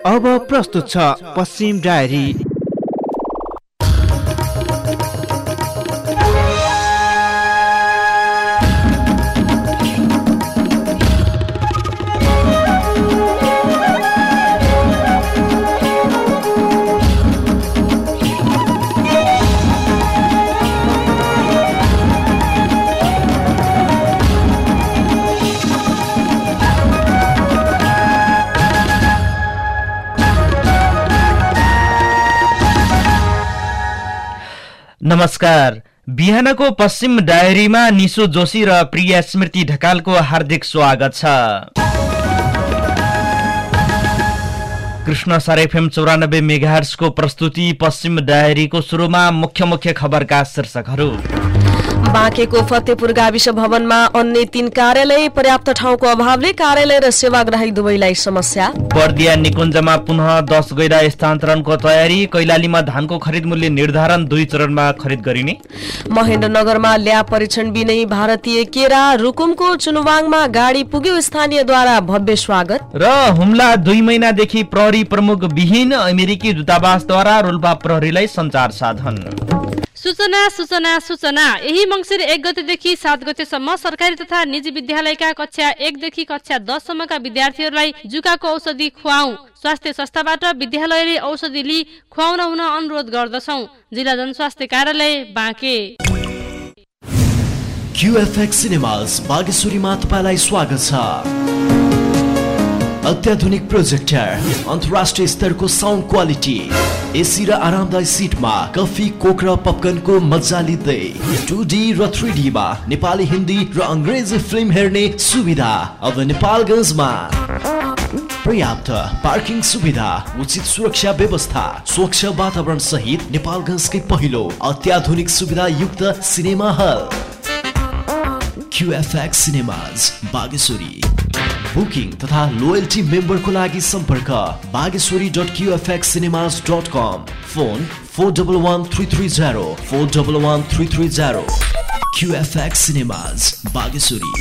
अब प्रस्तुत छ पश्चिम डायरी। नमस्कार। बिहानको पश्चिम डायरीमा निशु जोशी र प्रिया स्मृति ढकालको हार्दिक स्वागत छ। कृष्ण सर एफएम 94 मेगाहर्ट्जको प्रस्तुति पश्चिम डायरीको सुरुमा मुख्य खबरका शीर्षकहरू। बाँकेको फतेपुर गाविस भवनमा अन्य 3 कार्यालय, पर्याप्त ठाउँको अभावले कार्यालय र सेवाग्राही दुवैलाई समस्या। बर्दिया निकुञ्जमा पुनः 10 गैडा स्थानान्तरणको तयारी, कैलालीमा धानको खरिद मूल्य निर्धारण 2 चरणमा खरिद गरिने। महेन्द्रनगरमा ल्याब परीक्षण बिनै भारतीय केरा, रुकुमको चुनुवाङमा गाडी पुग्यो, स्थानीयद्वारा भव्य स्वागत। र हुम्ला 2 महिनादेखि प्रहरी प्रमुख विहीन, अमेरिकी दूतावासद्वारा रोल्पा प्रहरीलाई सञ्चार साधन। सूचना। यही मंसिर 1 गतेदेखि 7 गतेसम्म सरकारी तथा निजी विद्यालयका कक्षा 1 देखि कक्षा 10 सम्मका विद्यार्थीहरूलाई जुकाको औषधि खुवाऊ। स्वास्थ्य संस्थाबाट विद्यालयले औषधि लिई खुवाउन हुन अनुरोध गर्दछौं। जिल्ला जनस्वास्थ्य कार्यालय बाँके। QFX सिनेमाज बागेश्वरीमा तपाईलाई स्वागत छ। अत्याधुनिक प्रोजेक्टर, अन्तर्राष्ट्रिय स्तरको साउन्ड क्वालिटी, एसी र आरामदायी सिटमा कफी, कोक र पपकर्नको मजा लिँदै 2D र 3D मा नेपाली, हिन्दी र अंग्रेजी फिल्म हेर्ने सुविधा अब नेपालगञ्जमा। पर्याप्त पार्किङ सुविधा, उचित सुरक्षा व्यवस्था, स्वच्छ वातावरण सहित नेपालगञ्जकै पहिलो अत्याधुनिक सुविधा युक्त cinema hall QFX cinemas Bageshwari. Booking तथा लोयल्टी मेम्बरको लागि सम्पर्क bageshwari.qfxcinemas.com, phone 411330 411330। QFX cinemas Bageshwari.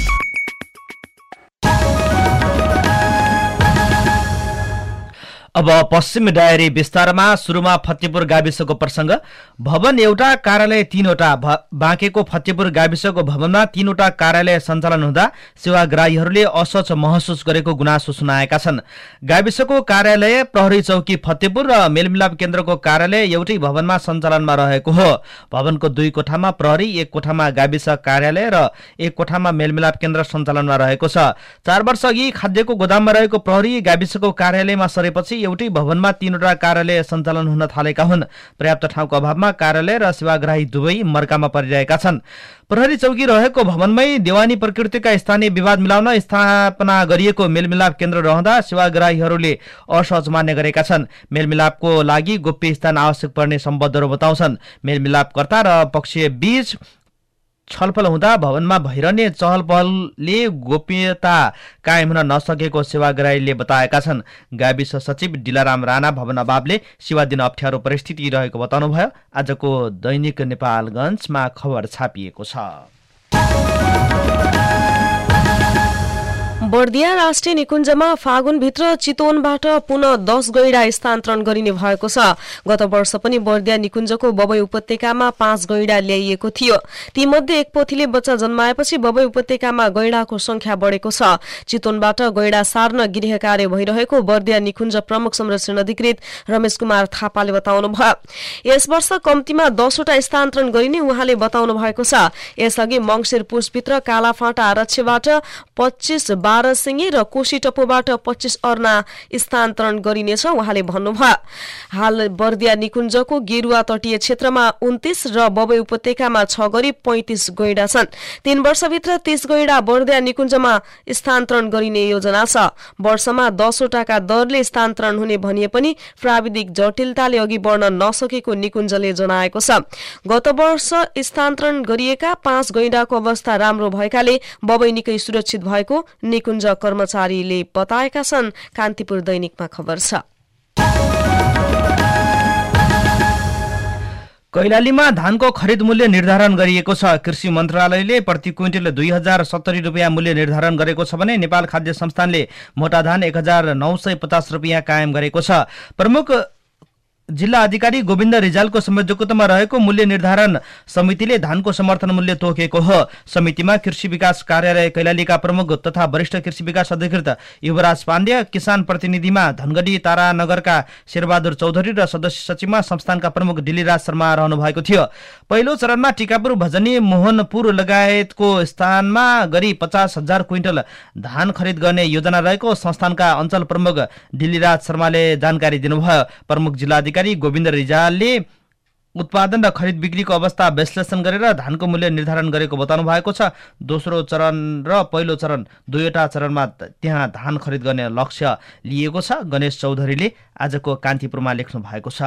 अब पश्चिम डायरी विस्तारमा। सुरुमा फतेपुर गाविसको प्रसंग। भवन एउटा, कार्यालय 3वटा। बाँकेको फतेपुर गाविसको भवनमा 3वटा कार्यालय सञ्चालन हुँदा सेवाग्राहीहरूले असहज महसुस गरेको गुनासो सुनाएका छन्। गाविसको कार्यालय, प्रहरी चौकी फतेपुर र मेलमिलाप केन्द्रको कार्यालय एउटै भवनमा सञ्चालनमा रहेको हो। भवनको 2 कोठामा प्रहरी, 1 कोठामा गाविस कार्यालय र 1 कोठामा मेलमिलाप केन्द्र सञ्चालनमा रहेको छ। 4 वर्ष अघि खाद्यको गोदाममा रहेको प्रहरी गाविसको कार्यालयमा सरेपछि एउटै भवनमा 3वटा कार्यालय सञ्चालन हुन थालेका हुन्। पर्याप्त ठाउँको अभावमा कार्यालय र सेवाग्राही दुवै मर्कामा परिरहेका छन्। प्रहरी चौकी रहेको भवनमै देवानी प्रकृतिका स्थानीय विवाद मिलाउन स्थापना गरिएको मेलमिलाप केन्द्र रहँदा सेवाग्राहीहरूले असहज मान्ने गरेका छन्। मेलमिलापको लागि गोप्य स्थान आवश्यक पर्ने सम्बद्धहरू बताउँछन्। मेलमिलापकर्ता र पक्षीय बीच छलफल हुँदा भवनमा भइरहने चहल पहलले गोप्यता कायम हुन नसकेको सेवाग्राहीले बताएका छन्। गाविस सचिव डिलाराम राणा भवन अभावले सेवा दिन अप्ठ्यारो परिस्थिति रहेको बताउनुभयो। आजको दैनिक नेपालगञ्जमा खबर छापिएको छ। बर्दिया राष्ट्रिय निकुञ्जमा फागुनभित्र चितवनबाट पुनः 10 गैडा स्थानान्तरण गरिने भएको छ। गत वर्ष पनि बर्दिया निकुञ्जको बबई उपत्यकामा 5 गैडा ल्याइएको थियो। तीमध्ये 1 पोथीले बच्चा जन्माएपछि बबई उपत्यकामा गैडाको संख्या बढेको छ। चितवनबाट गैडा सार्न गृह कार्य भइरहेको बर्दिया निकुञ्ज प्रमुख संरक्षण अधिकृत रमेश कुमार थापाले बताउनुभयो। यस वर्ष कम्तीमा 10 वटा स्थानान्तरण गरिने उहाँले बताउनु भएको छ। यसअघि मंगिर पुसभित्र कालाफाँटा आरक्षबाट 25 बारसिङे र कोशी टप्पोबाट 25 अर्ना स्थानान्तरण गरिनेछ उहाँले भन्नुभयो। हाल बर्दिया निकुञ्जको गेरुवा तटीय क्षेत्रमा 29 र बबई उपत्यकामा 6 गरी 35 गैडा छन्। 3 वर्षभित्र 30 गैडा बर्दिया निकुञ्जमा स्थानान्तरण गरिने योजना छ। वर्षमा 10 वटाका दरले स्थानान्तरण हुने भनिए पनि प्राविधिक जटिलताले अघि बढ्न नसकेको निकुञ्जले जनाएको छ। गत वर्ष स्थानान्तरण गरिएका 5 गैडाको अवस्था राम्रो भएकाले बबई निकै सुरक्षित भएको निकुञ्ज कर्मचारीले बताएका छन्। कान्तिपुर दैनिकमा खबर छ। कैलालीमा धानको खरिद मूल्य निर्धारण गरिएको छ। कृषि मन्त्रालयले प्रति क्विन्टल 2070 रुपियाँ मूल्य निर्धारण गरेको छ भने नेपाल खाद्य संस्थानले मोटा धान 1950 रुपियाँ कायम गरेको छ। प्रमुख जिल्ला अधिकारी गोविन्द रिजालको संयोजकत्वमा रहेको मूल्य निर्धारण समितिले धानको समर्थन मूल्य तोकेको हो। समितिमा कृषि विकास कार्यालय कैलालीका प्रमुख तथा वरिष्ठ कृषि विकास अधिकृत युवराज पाण्ड्या, किसान प्रतिनिधिमा धनगढी तारानगरका शेरबहादुर चौधरी र सदस्य सचिवमा संस्थानका प्रमुख डिलीराज शर्मा रहनु भएको थियो। पहिलो चरणमा टिकापुर, भजनी, मोहनपुर लगायतको स्थानमा गरी 50,000 क्विन्टल धान खरिद गर्ने योजना रहेको संस्थानका अञ्चल प्रमुख डिलीराज शर्माले जानकारी दिनुभयो। प्रमुख जिल्ला अधिकारी गोविन्द रिजालले उत्पादन र खरिद बिक्रीको अवस्था विश्लेषण गरेर धानको मूल्य निर्धारण गरेको बताउनु भएको छ। दोस्रो चरण र पहिलो चरण दुईवटा चरणमा त्यहाँ धान खरिद गर्ने लक्ष्य लिएको छ। गणेश चौधरीले आजको कान्तिपुरमा लेख्नु भएको छ।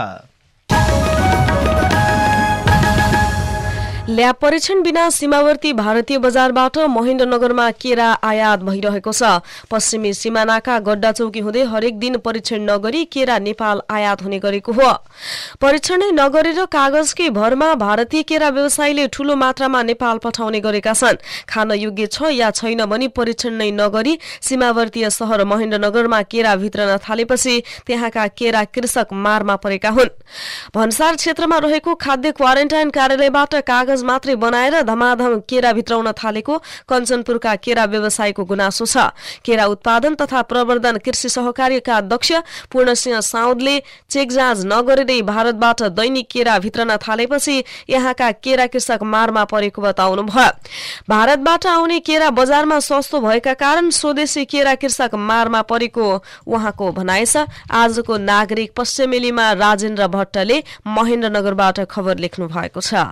ल्याब परीक्षण बिना सीमावर्ती भारतीय बजारबाट महेन्द्रनगरमा केरा आयात भइरहेको छ। पश्चिमी सिमानाका गड्डा चौकी हुँदै हरेक दिन परीक्षण नगरी केरा नेपाल आयात हुने गरेको हो। परीक्षण नै नगरेर कागजकै भरमा भारतीय केरा व्यवसायीले ठूलो मात्रामा नेपाल पठाउने गरेका छन्। खान योग्य छ या छैन भनी परीक्षण नै नगरी सीमावर्तीय शहर महेन्द्रनगरमा केरा भित्रन थालेपछि त्यहाँका केरा कृषक मारमा परेका हुन्। भन्सार क्षेत्रमा रहेको खाद्य क्वारेन्टाइन कार्यालयबाट कागज मात्रै बनाएर धमाधम केरा भित्राउन थालेको कञ्चनपुरका केरा व्यवसायीको गुनासो छ। केरा उत्पादन तथा प्रवर्धन कृषि सहकारीका अध्यक्ष पूर्णसिंह साउदले चेक जाँच नगरेरै भारतबाट दैनिक केरा भित्रन थालेपछि यहाँका केरा कृषक मारमा परेको बताउनुभयो। भारतबाट आउने केरा बजारमा सस्तो भएका कारण स्वदेशी केरा कृषक मारमा परेको उहाँको भनाइ छ। आजको नागरिक पश्चिमेलीमा राजेन्द्र भट्टले महेन्द्रनगरबाट खबर लेख्नु भएको छ।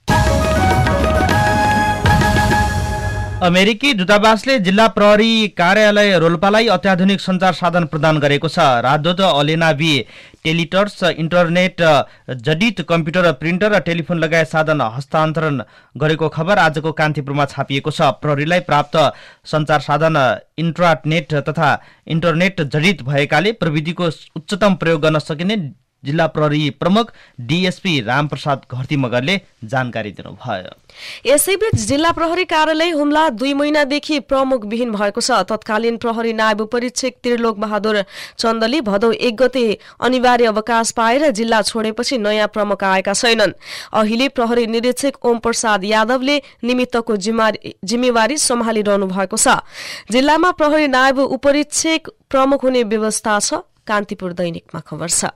अमेरिकी दूतावासले जिल्ला प्रहरी कार्यालय रोल्पालाई अत्याधुनिक सञ्चार साधन प्रदान गरेको छ। राजदूत अलेना बी टेलिटर्स इन्टरनेट जडित कम्प्युटर, प्रिन्टर र टेलिफोन लगायत साधन हस्तान्तरण गरेको खबर आजको कान्तिपुरमा छापिएको छ। प्रहरीलाई प्राप्त सञ्चार साधन इन्ट्रानेट तथा इन्टरनेट जडित भएकाले प्रविधिको उच्चतम प्रयोग गर्न सकिने जिल्ला प्रहरी प्रमुख डीएसपी रामप्रसाद घरती मगरले जानकारी दिनुभयो। यसैबीच जिल्ला प्रहरी कार्यालय हुम्ला 2 महिनादेखि प्रमुख विहीन भएको छ। तत्कालीन प्रहरी नायब परीक्षक त्रिलोक बहादुर चन्दले भदौ 1 गते अनिवार्य अवकाश पाएर जिल्ला छोडेपछि नयाँ प्रमुख आएका छैनन्। अहिले प्रहरी निरीक्षक ओम प्रसाद यादवले निमित्तको जिम्मेवारी सम्हालिरहनु भएको छ। जिल्लामा प्रहरी नायब उपरीक्षक प्रमुख हुने व्यवस्था छ। कान्तिपुर दैनिकमा खबर छ।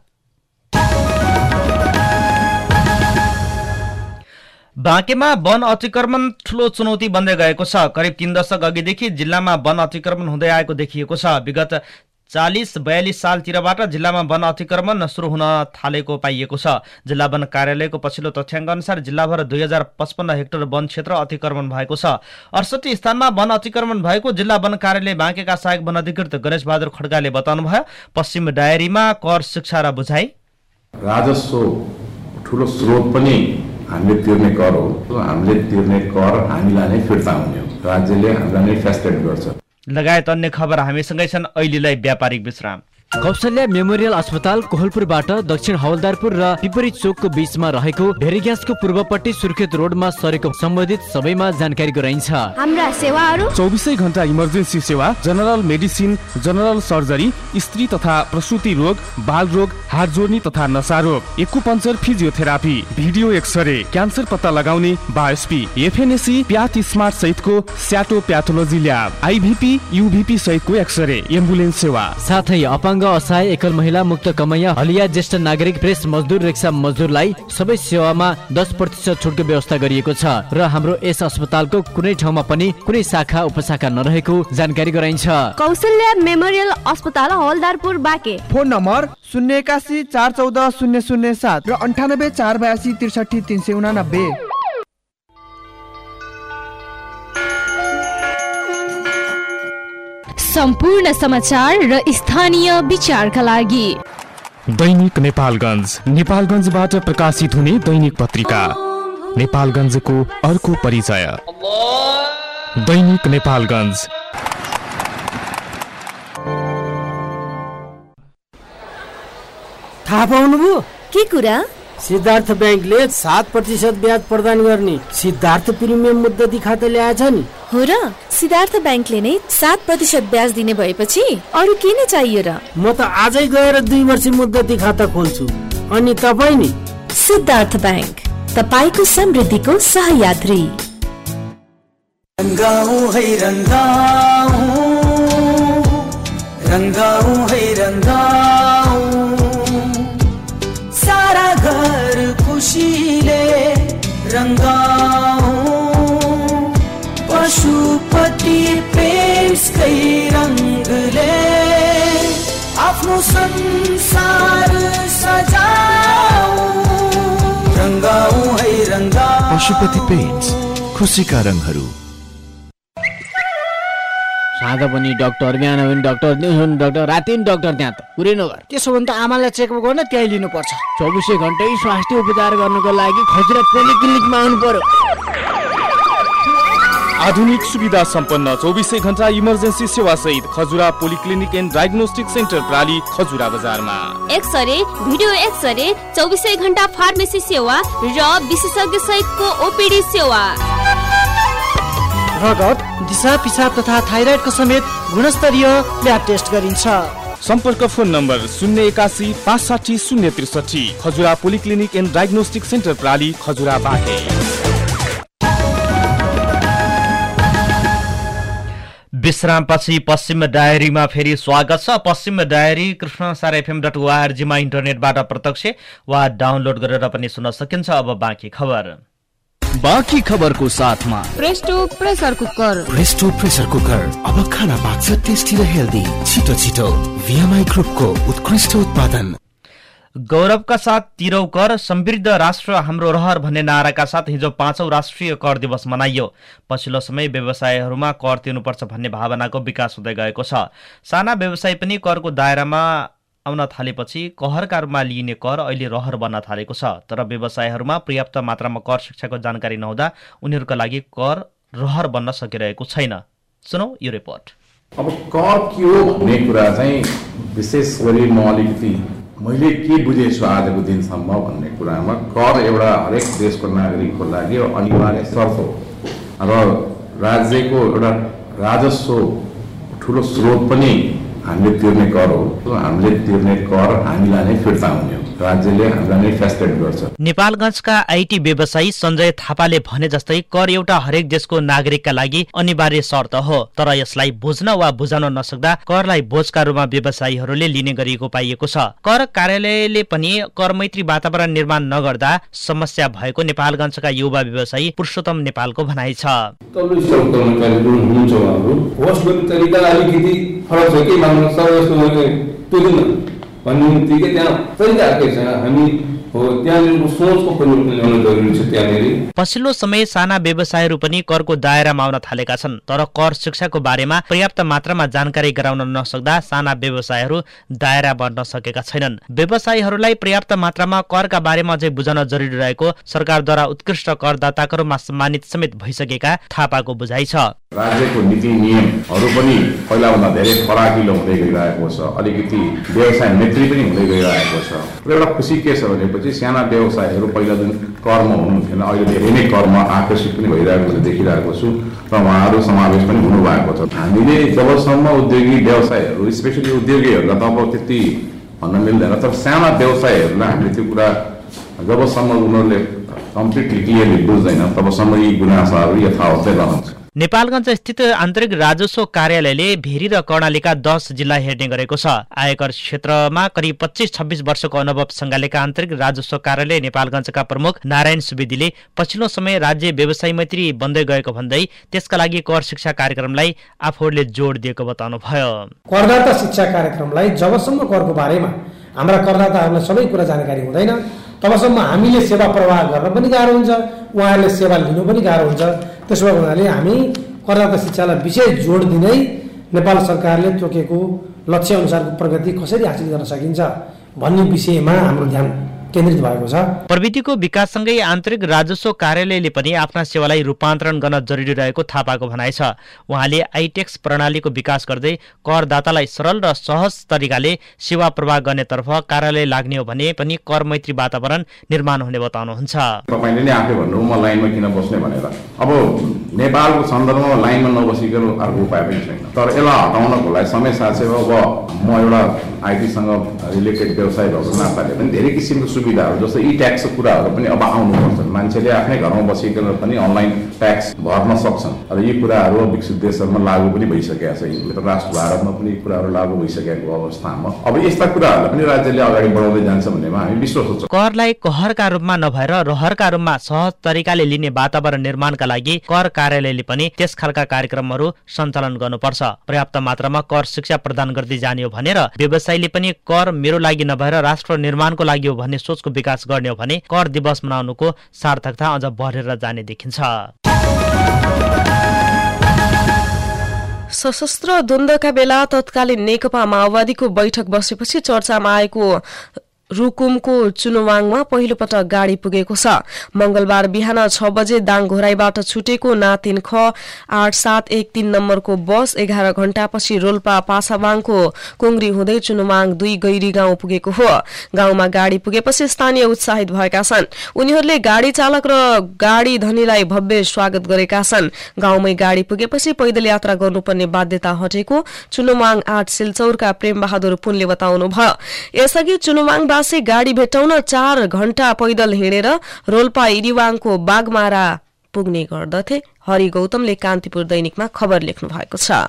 बाँकेमा वन अतिक्रमण ठूलो चुनौती बन्दै गएको छ। करिब 3 दशक अघिदेखि जिल्लामा वन अतिक्रमण हुँदै आएको देखिएको छ। विगत 40-42 सालतिरबाट जिल्लामा वन अतिक्रमण सुरु हुन थालेको पाइएको छ। जिल्ला वन कार्यालयको पछिल्लो तथ्याङ्क अनुसार जिल्लाभर 2055 हेक्टर वन क्षेत्र अतिक्रमण भएको छ। 68 स्थानमा वन अतिक्रमण भएको जिल्ला वन कार्यालय बाँकेका सहायक वन अधिकृत गणेश बहादुर खड्काले बताउनुभयो। पश्चिम डायरीमा कर, शिक्षा र बुझाइ, राजस्व ठूलो स्रोत पनि हामीले तिर्ने कर हो। हामीले तिर्ने कर हामीलाई नै फिर्ता हुने हो। राज्यले हामीलाई नै फेसिलिटेट गर्छ लगायत अन्य खबर हामीसँगै छन्। अहिलेलाई व्यापारिक विश्राम। कौशल्या मेमोरियल अस्पताल कोहलपुरबाट दक्षिण हवलदारपुर र पिपरी चोकको बीचमा रहेको भेरी ग्यासको पूर्वपट्टि सुर्खेत रोडमा सरेको सम्बन्धित सबैमा जानकारी गराइन्छ। हाम्रा सेवाहरू 24 घण्टा इमर्जेन्सी सेवा, जनरल मेडिसिन, जनरल सर्जरी, स्त्री तथा प्रसुति रोग, बाल रोग, हात जोड्नी तथा नशा रोग, acupuncture, physiotherapy, video x-ray, cancer पत्ता लगाउने, बायोस्पी, एफएनएसी, प्याथ स्मार्ट सहितको स्याटो प्याथोलोजी ल्याब, आइभीपी, युभीपी सहितको एक्सरे, एम्बुलेन्स सेवा, साथै अपाङ्ग, असहाय, एकल महिला, मुक्त कमैया, हलिया, ज्येष्ठ नागरिक, प्रेस मजदुर, रिक्सा मजदुरलाई सबै सेवामा 10% छुटको व्यवस्था गरिएको छ र हाम्रो यस अस्पतालको कुनै ठाउँमा पनि कुनै शाखा उपशाखा नरहेको जानकारी गराइन्छ। कौशल्या मेमोरियल अस्पताल हवलदारपुर बाँके। फोन नम्बर 081 414 007 र 98 482 63 389। सम्पूर्ण समाचार र स्थानीय विचारका लागि दैनिक नेपालगञ्जबाट प्रकाशित हुने दैनिक पत्रिका नेपालगञ्जको अर्को परिचय। दैनिक नेपालगञ्ज। थाहा पाउनुभयो के कुरा? सिद्धार्थ ब्याङ्कले 7% ब्याज प्रदान गर्ने सिद्धार्थ प्रिमियम मुद्दती खाता ल्याएछ नि। हो र सिद्धार्थ ब्याङ्कले नै 7% ब्याज दिने भएपछि अरु के नै चाहियो र? म त आजै गएर 2 वर्ष मुद्दती खाता खोल्छु। अनि तपाई नि? सिद्धार्थ ब्याङ्क, तपाईको समृद्धिको सहयात्री। रंगाऊ है रंगाऊ, रंगाऊ है रंगाऊ, सारा घर खुशीले रंगाऊ, पशुपति पेन्सकै रंगले आफ्नो संसार सजाऊ, रंगाऊ है रंगाऊ। पशुपति पेन्ट्स, खुसीका रङहरू। साँझ पनि डाक्टर, बिहान पनि डाक्टर, दिउँसो पनि डाक्टर, राति पनि डाक्टर, त्यहाँ त पुरै नगर। त्यसो भने त आमालाई चेकअप गर्न त्यही लिनुपर्छ। 24 घण्टै स्वास्थ्य उपचार गर्नको लागि खजुरा पोलिक्लिनिकमा आउनु पर्यो। आधुनिक सुविधा सम्पन्न 24 घण्टा इमर्जेन्सी सेवा सहित Khajura polyclinic and diagnostic centre प्राली खजुरा बजारमा। एक्सरे, भिडियो एक्सरे, 24 घण्टा फार्मेसी सेवा र विशेषज्ञ सहितको ओपीडी सेवा। रगत, दिशा पिसाब तथा थाइराइडको समेत गुणस्तरीय ल्याब टेस्ट गरिन्छ। सम्पर्क phone number 081 560 063। Khajura polyclinic and diagnostic centre प्राली खजुरा बाटे। विश्रामपछि पश्चिम डायरीमा फेरि स्वागत छ। पश्चिम डायरी कृष्णसार.fm.org मा इन्टरनेटबाट प्रत्यक्ष वा डाउनलोड गरेर पनि सुन्न सकिन्छ। अब बाँकी खबर। बाँकी खबरको साथमा Presto pressure cooker. Presto pressure cooker अब खाना पाक्छ टेस्टी र हेल्दी। छिटो छिटो VMI ग्रुपको उत्कृष्ट उत्पादन। गौरवका साथ तिरौ कर, समृद्ध राष्ट्र हाम्रो रहर भन्ने नाराका साथ हिजो 5औं राष्ट्रिय कर दिवस मनाइयो। पछिल्लो समय व्यवसायहरूमा कर तिर्नुपर्छ भन्ने भावनाको विकास हुँदै गएको छ। साना व्यवसाय पनि करको दायरामा आउन थालेपछि कहरका रूपमा लिइने कर अहिले रहर बन्न थालेको छ। तर व्यवसायहरूमा पर्याप्त मात्रामा कर शिक्षाको जानकारी नहुँदा उनीहरूका लागि कर रहर बन्न सकिरहेको छैन। सुनौ यो रिपोर्ट। अब कर के हो भन्ने कुरा चाहिँ विशेष गरी म अलिकति मैले के बुझेछु आजको दिनसम्म भन्ने कुरामा कर एउटा हरेक देशको नागरिकको लागि अनिवार्य शर्त हो र राज्यको एउटा राजस्व ठुलो स्रोत पनि हामीले तिर्ने कर हो। हामीले तिर्ने कर हामीलाई नै फिर्ता हुने हो। राज्यले हामीलाई नै फेसिलिटेट गर्छ। नेपालगञ्जका आईटी व्यवसायी सञ्जय थापाले भने जस्तै कर एउटा हरेक देशको नागरिकका लागि अनिवार्य शर्त हो। तर यसलाई बुझ्न वा बुझाउन नसक्दा करलाई बोझका रूपमा व्यवसायीहरूले लिने गरिएको पाइएको छ। कर कार्यालयले पनि कर मैत्री वातावरण निर्माण नगर्दा समस्या भएको नेपालगञ्जका युवा व्यवसायी पुरुषोत्तम नेपालको भनाइ छ। भन्ने बित्तिकै त्यहाँ तरिकाकै छ। हामी हो त्यहाँनिरको सोचको परिवर्तन ल्याउन जरुरी छ। त्यहाँनिर पछिल्लो समय साना व्यवसायहरू पनि करको दायरामा आउन थालेका छन्। तर कर शिक्षाको बारेमा पर्याप्त मात्रामा जानकारी गराउन नसक्दा साना व्यवसायहरू दायरा बढ्न सकेका छैनन्। व्यवसायीहरूलाई पर्याप्त मात्रामा करका बारेमा अझै बुझाउन जरुरी रहेको सरकारद्वारा उत्कृष्ट करदाताको रूपमा सम्मानित समेत भइसकेका थापाको बुझाइ छ। राज्यको नीति नियमहरू पनि पहिलाभन्दा धेरै फराकिलो हुँदै गइरहेको छ। अलिकति व्यवसाय मैत्री पनि हुँदै गइरहेको छ। र एउटा खुसी के छ भनेपछि साना व्यवसायहरू पहिला जुन कर्म हुनुहुन्थेन अहिले धेरै नै कर्म आकर्षित पनि भइरहेको देखिरहेको छु र उहाँहरू समावेश पनि हुनुभएको छ। हामीले जबसम्म उद्योगी व्यवसायहरू स्पेसली उद्योगीहरूलाई त अब त्यति भन्न मिल्दैन, तर साना व्यवसायहरूलाई हामीले त्यो कुरा जबसम्म उनीहरूले कम्प्लिटली क्लियरली बुझ्दैन तबसम्म यी गुनासाहरू यथावतै रहन्छ। नेपालगञ्ज स्थित आन्तरिक राजस्व कार्यालयले भेरी र कर्णालीका 10 जिल्ला हेर्ने गरेको छ। आयकर क्षेत्रमा करिब 25-26 वर्षको अनुभव सँगालेका आन्तरिक राजस्व कार्यालय नेपालगञ्जका प्रमुख नारायण सुवेदीले पछिल्लो समय राज्य व्यवसाय मैत्री बन्दै गएको भन्दै त्यसका लागि कर शिक्षा कार्यक्रमलाई आफूहरूले जोड दिएको बताउनुभयो। करदाता शिक्षा कार्यक्रमलाई जबसम्म करको बारेमा हाम्रा करदाताहरूलाई सबै कुरा जानकारी हुँदैन तबसम्म हामीले सेवा प्रवाह गर्न पनि गाह्रो हुन्छ, उहाँहरूले सेवा लिनु पनि गाह्रो हुन्छ। त्यसो भएको हुनाले हामी करदाता शिक्षालाई विशेष जोड दिँदै नेपाल सरकारले तोकेको लक्ष्य अनुसारको प्रगति कसरी हासिल गर्न सकिन्छ भन्ने विषयमा हाम्रो ध्यान केन्द्रित भएको छ। प्रविधिको विकाससँगै आन्तरिक राजस्व कार्यालयले पनि आफ्ना सेवालाई रूपान्तरण गर्न जरुरी रहेको थापाको भनाइ छ। उहाँले आइटेक्स प्रणालीको विकास गर्दै करदातालाई सरल र सहज तरिकाले सेवा प्रवाह गर्नेतर्फ कार्यालय लाग्ने हो भने पनि कर मैत्री वातावरण निर्माण हुने बताउनुहुन्छ। तपाईले नै आफै भन्नु म लाइनमा किन बस्ने भनेर। अब नेपालको सन्दर्भमा लाइनमा नबसिकन अर्को उपाय पनि छैन। तर यसलाई हटाउनको लागि समय साथै अब म एउटा आइटीसँग रिलेटेड व्यवसाय भएको नाताले पनि धेरै किसिमको सुविधाहरू जस्तो ई ट्याक्सको कुराहरू पनि अब आउनुपर्छ। मान्छेले आफ्नै घरमा बसिकन पनि अनलाइन ट्याक्स भर्न सक्छन्। र यी कुराहरू विकसित देशहरूमा लागू पनि भइसकेका छ। राष्ट्र भारतमा पनि यी कुराहरू लागू भइसकेको अवस्थामा अब यस्ता कुराहरूलाई पनि राज्यले अगाडि बढाउँदै जान्छ भन्नेमा हामी विश्वास छौँ। करलाई कहरका रूपमा नभएर रहरका रूपमा सहज तरिकाले लिने वातावरण निर्माणका लागि कर कार्यालयले पनि त्यस खालका कार्यक्रमहरू सञ्चालन गर्नुपर्छ। पर्याप्त मात्रामा कर शिक्षा प्रदान गर्दै जाने हो भनेर व्यवसायीले पनि कर मेरो लागि नभएर राष्ट्र निर्माणको लागि हो भन्ने सोचको विकास गर्ने हो भने कर दिवस मनाउनुको सार्थकता अझ बढेर जाने देखिन्छ। सशस्त्र द्वन्द्वका बेला तत्कालीन नेकपा माओवादीको बैठक बसेपछि चर्चामा आएको रुकुमको चुनुवाङमा पहिलो पटक गाडी पुगेको छ। मंगलबार बिहान 6 बजे दाङघोराईबाट छुटेको ना 3 ख 8713 नम्बरको बस 11 घण्टापछि रोल्पा पासाबाङको कुंग्री हुँदै चुनुवाङ 2 गैरी गाउँ पुगेको हो। गाउँमा गाडी पुगेपछि स्थानीय उत्साहित भएका छन्। उनीहरूले गाडी चालक र गाडी धनीलाई भव्य स्वागत गरेका छन्। गाउँमै गाडी पुगेपछि पैदल यात्रा गर्नुपर्ने बाध्यता हटेको चुनुवाङ 8 सिलचौरका प्रेम बहादुर पुनले बताउनुभयो। यसअघि चुनुवाङ गाडी भेटाउन 4 घण्टा पैदल हिँडेर रोल्पा इरिवाङको बागमारा पुग्ने गर्दथे। हरि गौतमले कान्तिपुर दैनिकमा खबर लेख्नु भएको छ।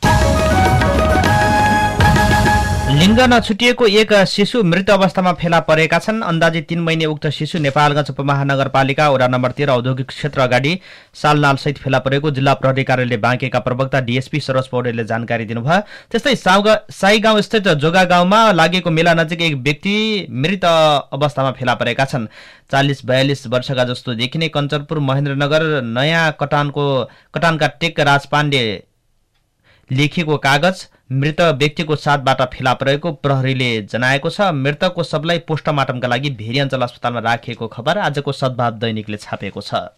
लिङ्ग नछुटिएको एक शिशु मृत अवस्थामा फेला परेका छन्। अन्दाजी 3 महिने उक्त शिशु नेपालगञ्ज उपमहानगरपालिका वडा नम्बर 13 औद्योगिक क्षेत्र अगाडि सालनालसहित फेला परेको जिल्ला प्रहरी कार्यालय बाँकेका प्रवक्ता डीएसपी सरोज पौडेलले जानकारी दिनुभयो। त्यस्तै साई गाउँ स्थित जोगा गाउँमा लागेको मेला नजिक एक व्यक्ति मृत अवस्थामा फेला परेका छन्। 40-42 वर्षका जस्तो देखिने कञ्चनपुर महेन्द्रनगर नयाँ कटानका टेक राज पाण्डे लेखिएको कागज मृत व्यक्तिको साथबाट फेला परेको प्रहरीले जनाएको छ। मृतकको शवलाई पोस्टमार्टमका लागि भेरी अञ्चल अस्पतालमा राखिएको खबर आजको सद्भाव दैनिकले छापेको छ।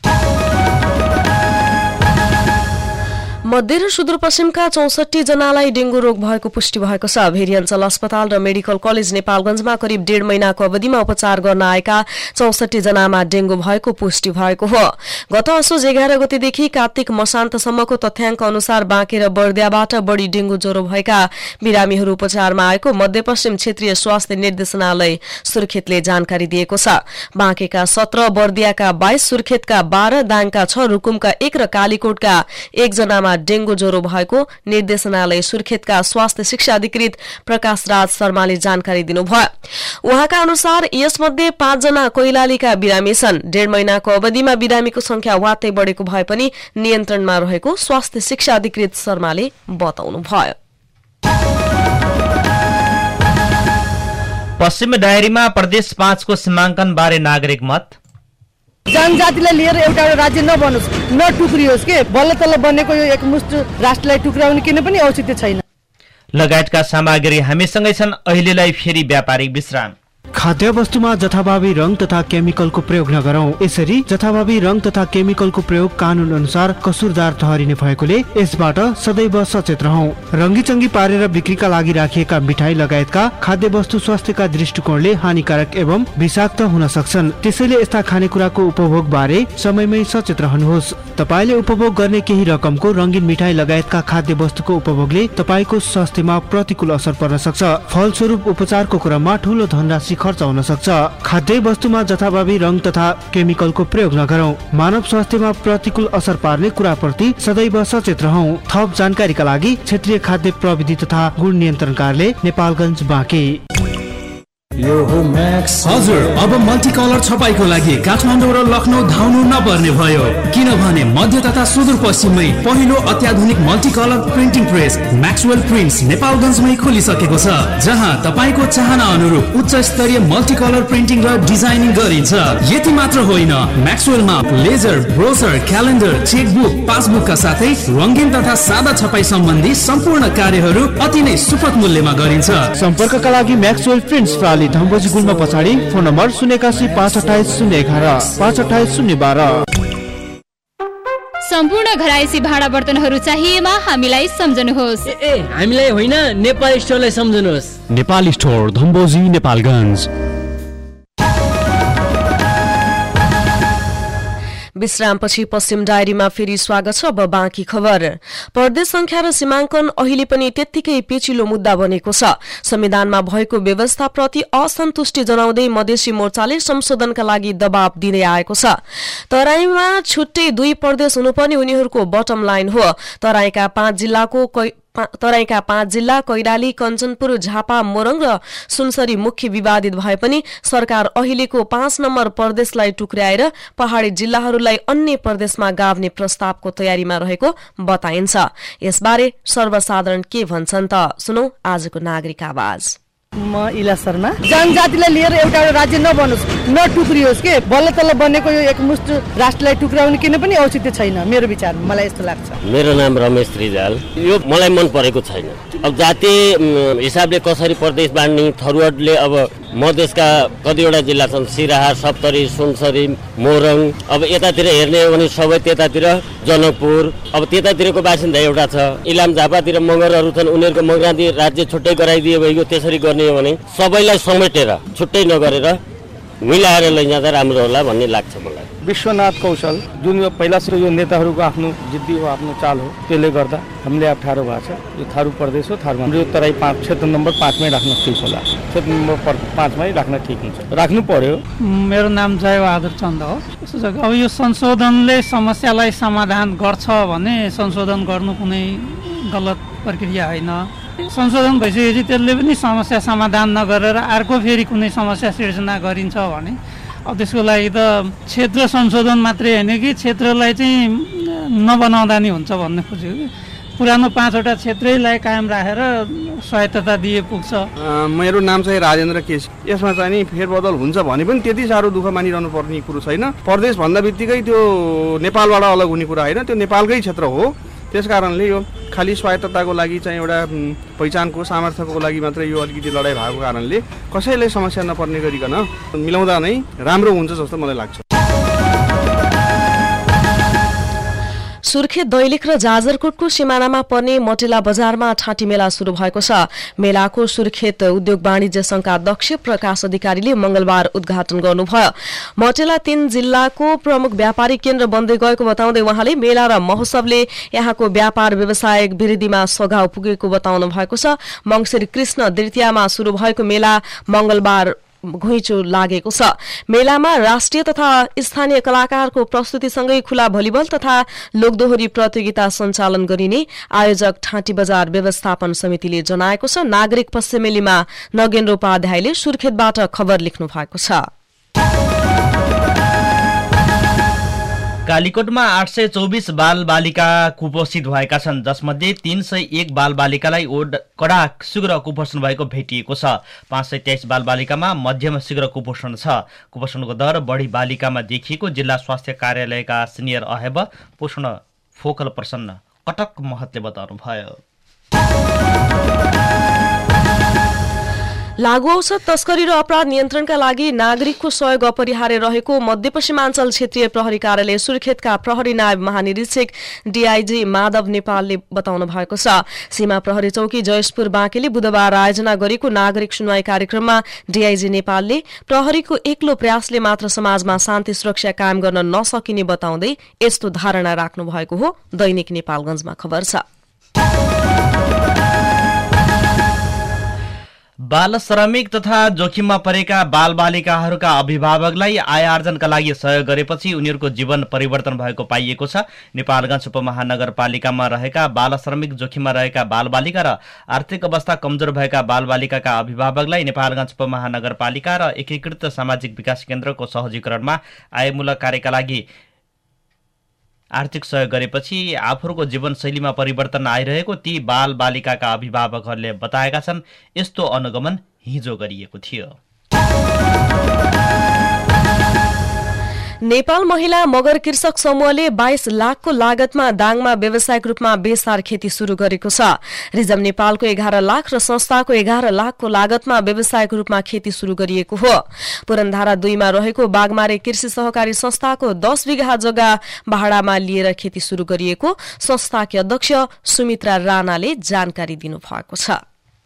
मध्य र सुदूरपश्चिमका 64 जनालाई डेंगू रोग भएको पुष्टि भएको छ। भेरी अञ्चल अस्पताल र मेडिकल कलेज नेपालगञ्जमा करिब 1.5 महिनाको अवधिमा उपचार गर्न आएका 64 जनामा डेंगू भएको पुष्टि भएको हो। गत असोज 11 गतेदेखि कार्तिक मसान्तसम्मको तथ्याङ्क अनुसार बाँके र बर्दियाबाट बढी डेंगू ज्वरो भएका बिरामीहरू उपचारमा आएको मध्यपश्चिम क्षेत्रीय स्वास्थ्य निर्देशनालय सुर्खेतले जानकारी दिएको छ। बाँकेका 17, बर्दियाका 22, सुर्खेतका 12, दाङका 6, रुकुमका 1 र कालीकोटका 1 जनामा डेंगू ज्वरो भएको निर्देशनालय सुर्खेतका स्वास्थ्य शिक्षा अधिकृत प्रकाश राज शर्माले जानकारी दिनुभयो। उहाँका अनुसार यसमध्ये 5 जना कैलालीका बिरामी छन्। 1.5 महिनाको अवधिमा बिरामीको संख्या वात्तै बढेको भए पनि नियन्त्रणमा रहेको स्वास्थ्य शिक्षा अधिकृत शर्माले बताउनुभयो। पश्चिम डायरीमा प्रदेश 5 को सीमाङ्कन बारे नागरिक मत। जनजातिलाई लिएर एउटा राज्य नबनोस्, नटुक्रियोस् के बल्ल तल्ल बनेको यो एकमुष्ट राष्ट्रलाई टुक्राउने किन पनि औचित्य छैन। लगायतका सामग्री हामीसँगै छन्। अहिलेलाई फेरि व्यापारिक विश्राम। खाद्य वस्तुमा जथाभावी रङ तथा केमिकलको प्रयोग नगरौं। यसरी जथाभावी रङ तथा केमिकलको प्रयोग कानून अनुसार कसुरदार ठहरिने भएकोले यसबाट सदैव सचेत रहौं। रङ्गीचङ्गी पारेर बिक्रीका लागि राखिएका मिठाई लगायतका खाद्य वस्तु स्वास्थ्यका दृष्टिकोणले हानिकारक एवं विषाक्त हुन सक्छन्। त्यसैले यस्ता खानेकुराको उपभोग बारे समयमै सचेत रहनुहोस्। तपाईले उपभोग गर्ने केही रकमको रङ्गीन मिठाई लगायतका खाद्य वस्तुको उपभोगले तपाईको स्वास्थ्यमा प्रतिकूल असर पर्न सक्छ। फलस्वरूप उपचारको क्रममा ठूलो धनराशि खर्च हुन सक्छ। खाद्य वस्तुमा जथाभावी रङ तथा केमिकलको प्रयोग नगरौं। मानव स्वास्थ्यमा प्रतिकूल असर पार्ने कुराप्रति सदैव सचेत रहौं। थप जानकारीका लागि क्षेत्रीय खाद्य प्रविधि तथा गुण नियन्त्रण कार्यालय नेपालगञ्ज बाँके। हजुर, अब मल्टी कलर छपाईको लागि काठमाडौँ र लखनऊ धाउनु नपर्ने भयो, किनभने मध्य तथा सुदूरपश्चिममै पहिलो अत्याधुनिक multi colour printing press Maxwell prints नेपालगञ्जमै खोलिसकेको छ, जहाँ तपाईको चाहना अनुरूप उच्च स्तरीय मल्टी कलर प्रिन्टिङ र डिजाइनिङ गरिन्छ। यति मात्र होइन, म्याक्सवेलमा लेजर, ब्रोसर, क्यालेन्डर, चेकबुक, पासबुकका साथै रङ्गीन तथा सादा छपाई सम्बन्धी सम्पूर्ण कार्यहरू अति नै सुपथ मूल्यमा गरिन्छ। सम्पर्कका लागि म्याक्सवेल प्रिन्ट्स प्राली धम्बोजी गुल्म पछाडि। Phone number 081 528 011 528 012। सम्पूर्ण घरायसी भाँडा बर्तनहरू चाहिएमा हामीलाई सम्झनुहोस्। हामीलाई होइन, नेपाल स्टोरलाई सम्झनुहोस्। नेपाल स्टोर धम्बोजी नेपालगञ्ज। विश्रामपछि पश्चिम डायरीमा फेरि स्वागत छ। अब बाँकी खबर। परदेश संख्या र सीमाङ्कन अहिले पनि त्यत्तिकै पेचिलो मुद्दा बनेको छ। संविधानमा भएको व्यवस्थाप्रति असन्तुष्टि जनाउँदै मधेसी मोर्चाले संशोधनका लागि दबाव दिँदै आएको छ। तराईमा छुट्टै 2 प्रदेश हुनुपर्ने उनीहरूको बटम लाइन हो। तराईका 5 जिल्ला कैलाली, कञ्चनपुर, झापा, मोरङ र सुनसरी मुख्य विवादित भए पनि सरकार अहिलेको 5 नम्बर प्रदेशलाई टुक्र्याएर पहाडी जिल्लाहरूलाई अन्य प्रदेशमा गाभ्ने प्रस्तावको तयारीमा रहेको बताइन्छ। यसबारे सर्वसाधारण के भन्छन् त सुनौ आजको नागरिक आवाज। म इला शर्मा। जनजातिलाई लिएर एउटा राज्य नबनोस्, नटुक्रियोस् के बल्ल तल्ल बनेको यो एकमुष्ट राष्ट्रलाई टुक्राउने किन पनि औचित्य छैन मेरो विचारमा, मलाई यस्तो लाग्छ। मेरो नाम रमेश रिजाल। यो मलाई मन परेको छैन। अब जातीय हिसाबले कसरी प्रदेश बाँड्ने, थरुवाटले अब मधेसका कतिवटा जिल्ला छन्, सिराहा, सप्तरी, सुनसरी, मोरङ। अब यतातिर हेर्ने हो भने सबै त्यतातिर जनकपुर, अब त्यतातिरको बासिन्दा एउटा छ। इलाम झापातिर मगरहरू छन्, उनीहरूको मगरादी राज्य छुट्टै गराइदियो भयो। त्यसरी गर्ने हो भने सबैलाई समेटेर छुट्टै नगरेर मिलाएर लैजाँदा राम्रो होला भन्ने लाग्छ मलाई। विश्वनाथ कौशल, जुन यो पहिला सुरु यो नेताहरूको आफ्नो जिद्दी हो, आफ्नो चाल हो, त्यसले गर्दा हामीले अप्ठ्यारो भएको छ। यो थारू प्रदेश हो, थारूमा यो तराई 5 क्षेत्र नम्बर 5 मै राख्न ठिक होला, क्षेत्र नम्बर 5 मै राख्न ठिक हुन्छ, राख्नु पर्यो। मेरो नाम जयबहादुर चन्द हो। अब यो संशोधनले समस्यालाई समाधान गर्छ भने संशोधन गर्नु कुनै गलत प्रक्रिया होइन। संशोधन भइसकेपछि त्यसले पनि समस्या समाधान नगरेर अर्को फेरि कुनै समस्या सिर्जना गरिन्छ भने अब त्यसको लागि त क्षेत्र संशोधन मात्रै होइन कि क्षेत्रलाई चाहिँ नबनाउँदा नि हुन्छ भन्ने खोजेको कि पुरानो 5वटा क्षेत्रैलाई कायम राखेर स्वायत्तता दिए पुग्छ। मेरो नाम चाहिँ राजेन्द्र केसी। यसमा चाहिँ नि फेरबदल हुन्छ भने पनि त्यति साह्रो दुःख मानिरहनु पर्ने कुरो छैन। प्रदेश भन्दा बित्तिकै त्यो नेपालबाट अलग हुने कुरा होइन, त्यो नेपालकै क्षेत्र हो। त्यसकारणले यो खालि स्वायत्तताको लागि चाहिँ एउटा पहिचानको सामर्थ्यको लागि मात्रै यो अलिकति लडाइँ भएको कारणले कसैले समस्या नपर्ने गरिकन मिलाउँदा नै राम्रो हुन्छ जस्तो मलाई लाग्छ। सुर्खेत दैलेख र जाजरकोटको सिमानामा पर्ने मटेला बजारमा ठाँटी मेला शुरू भएको छ। मेलाको सुर्खेत उद्योग वाणिज्य संघका अध्यक्ष प्रकाश अधिकारीले मंगलबार उद्घाटन गर्नुभयो। मटेला 3 जिल्लाको प्रमुख व्यापारिक केन्द्र बन्दै गएको बताउँदै उहाँले मेला र महोत्सवले यहाँको व्यापार व्यवसायिक वृद्धिमा सघाउ पुगेको बताउनु भएको छ। मंसिर कृष्ण द्वितीयामा शुरू भएको मेला मंगलबार घुइँचो लागेको छ। मेलामा राष्ट्रिय तथा स्थानीय कलाकारको प्रस्तुतिसँगै खुला भलिबल तथा लोकदोहोरी प्रतियोगिता सञ्चालन गरिने आयोजक ठाँटी बजार व्यवस्थापन समितिले जनाएको छ। नागरिक पश्चिमेलीमा नगेन्द्र उपाध्यायले सुर्खेतबाट खबर लेख्नु भएको छ। कालीकोटमा 824 बालबालिका कुपोषित भएका छन्, जसमध्ये 301 बालबालिकालाई कडा शीघ्र कुपोषण भएको भेटिएको छ। 523 बालबालिकामा मध्यम शीघ्र कुपोषण छ। कुपोषणको दर बढी बालिकामा देखिएको जिल्ला स्वास्थ्य कार्यालयका सिनियर अहेब पोषण फोकल प्रसन्न कटक महतले बताउनुभयो। लागू औषध तस्करी र अपराध नियन्त्रणका लागि नागरिकको सहयोग अपरिहार्य रहेको मध्यपश्चिमाञ्चल क्षेत्रीय प्रहरी कार्यालय सुर्खेतका प्रहरी नायब महानिरीक्षक डीआईजी माधव नेपालले बताउनु भएको छ। सीमा प्रहरी चौकी जयसपुर बाँकेले बुधबार आयोजना गरेको नागरिक सुनवाई कार्यक्रममा डीआईजी नेपालले प्रहरीको एक्लो प्रयासले मात्र समाजमा शान्ति सुरक्षा कायम गर्न नसकिने बताउँदै यस्तो धारणा राख्नु भएको हो। दैनिक नेपालगञ्जमा खबर छ। बाल श्रमिक तथा जोखिममा परेका बालबालिकाहरूका अभिभावकलाई आय आर्जनका लागि सहयोग गरेपछि उनीहरूको जीवन परिवर्तन भएको पाइएको छ। नेपालगञ्ज उपमहानगरपालिकामा रहेका बाल श्रमिक, जोखिममा रहेका बालबालिका र आर्थिक अवस्था कमजोर भएका बालबालिकाका अभिभावकलाई नेपालगञ्ज उपमहानगरपालिका र एकीकृत सामाजिक विकास केन्द्रको सहजीकरणमा आयमूलक कार्यका लागि आर्थिक सहयोग गरेपछि आफूहरूको जीवनशैलीमा परिवर्तन आइरहेको ती बालबालिकाका अभिभावकहरूले बताएका छन्। यस्तो अनुगमन हिजो गरिएको थियो। नेपाल महिला मगर कृषक समूहले 22 लाखको लागतमा दाङमा व्यावसायिक रूपमा बेसार खेती शुरू गरेको छ। रिजर्भ नेपालको 11 लाख र संस्थाको 11 लाखको लागतमा व्यावसायिक रूपमा खेती शुरू गरिएको हो। पुरनधारा 2 मा रहेको बागमारे कृषि सहकारी संस्थाको 10 बिघा जग्गा भाडामा लिएर खेती शुरू गरिएको संस्थाकी अध्यक्ष सुमित्रा राणाले जानकारी दिनुभएको छ।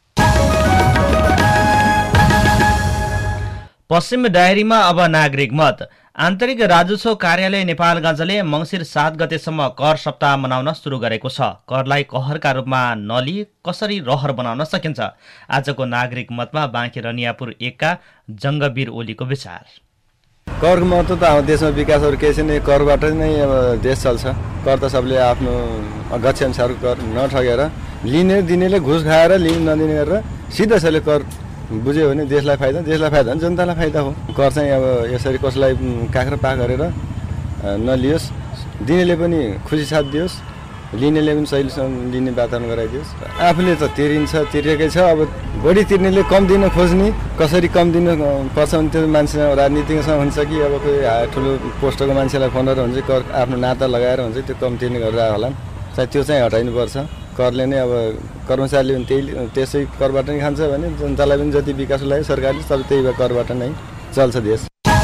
पश्चिम डायरीमा अब नागरिक मत। आन्तरिक राजस्व कार्यालय नेपालगञ्जले मंसिर 7 गतेसम्म कर सप्ताह मनाउन सुरु गरेको छ। करलाई कहरका रूपमा नलिई कसरी रहर बनाउन सकिन्छ? आजको नागरिक मतमा बाँके रनियापुर 1 का जंगवीर ओलीको विचार। करको महत्त्व त अब देशमा विकासहरू केही छैन, करबाट नै अब देश चल्छ। कर त सबले आफ्नो गच्छे अनुसारको कर नठगेर लिने दिनेले घुस खाएर लिने नदिने गरेर सिधा सले कर बुझ्यो भने देशलाई फाइदा भने जनतालाई फाइदा हो। कर चाहिँ अब यसरी कसलाई काख्रा पाख गरेर नलियोस्, दिनेले पनि खुसी साथ दियोस्, लिनेले पनि सहिलेसँग लिने वातावरण गराइदियोस्। आफूले त तिरेकै छ, अब बढी तिर्नेले कम दिन खोज्ने, कसरी कम दिन पर्छ भने त्यो मान्छेसँग राजनीतिसँग हुन्छ कि अब कोही ठुलो पोस्टको मान्छेलाई फोन गरेर हुन्छ, कर आफ्नो नाता लगाएर हुन्छ, त्यो कम तिर्ने गरेर होला। त्यो चाहिँ हटाइनुपर्छ। करले नै अब कर्मचारीले पनि त्यसै करबाट नै खान्छ भने जनतालाई पनि जति विकासको लागि सरकारले सब त्यही करबाट नै चल्छ देश।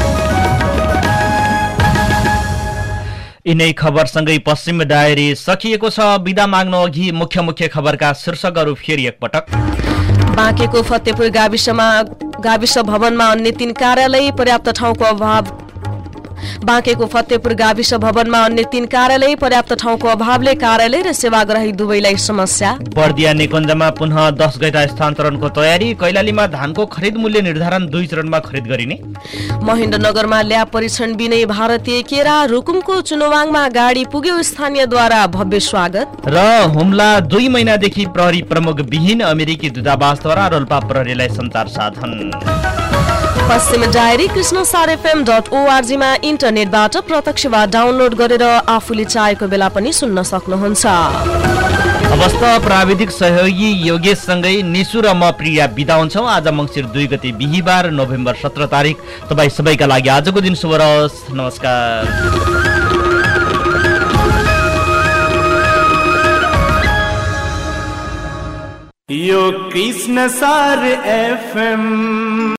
यिनै खबरसँगै पश्चिम डायरी सकिएको छ। बिदा माग्नु अघि मुख्य खबरका शीर्षकहरू फेरि एकपटक। बाँकेको फतेपुर गाविस भवनमा अन्य 3 कार्यालय, पर्याप्त ठाउँको अभाव। बाँकेको फतेपुर गाविस भवनमा अन्य 3 कार्यालय, पर्याप्त ठाउँको अभावले कार्यालय र सेवाग्राही दुवैलाई समस्या। बर्दिया निकुञ्जमा पुनः 10 गैंडा स्थानान्तरणको तयारी। कैलालीमा धानको खरिद मूल्य निर्धारण 2 चरणमा खरिद गरिने। महेन्द्रनगरमा ल्याब परीक्षण बिनै भारतीय केरा। रुकुमको चुनवाङमा गाडी पुग्यो, स्थानीयद्वारा भव्य स्वागत। र हुम्ला 2 महिनादेखि प्रहरी प्रमुख विहीन, अमेरिकी दूतावासद्वारा रोल्पा प्रहरीलाई सञ्चार साधन। पश्चिम डायरी कृष्णसारfm.org मा इन्टरनेटबाट प्रत्यक्ष वा डाउनलोड गरेर आफूले चाहेको बेला पनि सुन्न सक्नुहुन्छ। अवस्था प्राविधिक सहयोगी योगेशसँगै निशु र म प्रिया बिदा हुन्छौँ। आज मंसिर 2 गते बिहीबार नोभेम्बर 17 तारिक। तपाईँ सबैका लागि आजको दिन शुभ रहोस्। नमस्कार। यो कृष्णसार FM